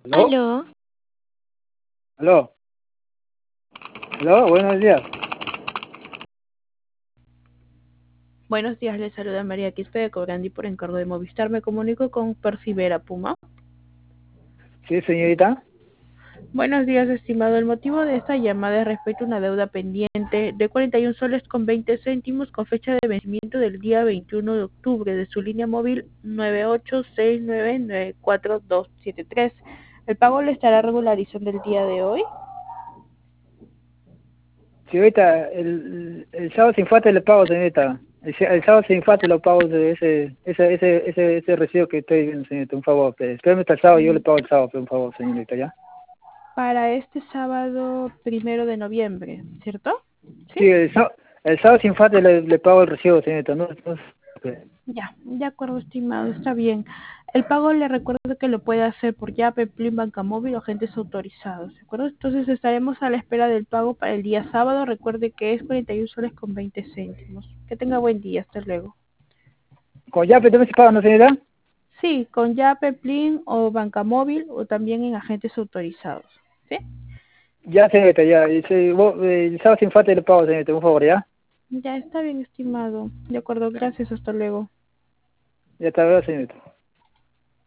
¿Aló? Aló, ¿Aló? ¿Aló? Buenos días. Buenos días, les saluda María Quispe de Cobrandi por encargo de Movistar. Me comunico con Persivera Puma. Sí, señorita. Buenos días, estimado. El motivo de esta llamada es respecto a una deuda pendiente de 41 soles con 20 céntimos con fecha de vencimiento del día 21 de octubre de su línea móvil 9869947273. El pago le estará regularizando el día de hoy. Señorita, el sábado sin falta le pago, señorita. El sábado sin falta lo pago de ese recibo que estoy viendo, señorita. Un favor, espérame hasta el sábado, yo le pago el sábado, un favor, señorita, ¿ya? Para este sábado 1 de noviembre, ¿cierto? ¿Sí? Sí, el sábado sin falta le pago el recibo, señorita. Ya, de acuerdo, estimado, está bien. El pago le recuerdo que lo puede hacer por Yape, Plin, Banca Móvil o agentes autorizados, ¿de acuerdo? Entonces estaremos a la espera del pago para el día sábado. Recuerde que es 41 soles con 20 céntimos. Que tenga buen día, hasta luego. ¿Con Yape también se paga, no, señorita? Sí, con Yape, Plin o Banca Móvil o también en agentes autorizados, ¿sí? Ya, señorita, ya. El sábado sin falta le pago, señorita, un favor, ¿ya? Ya está bien, estimado. De acuerdo, gracias, hasta luego. Ya está, señorita.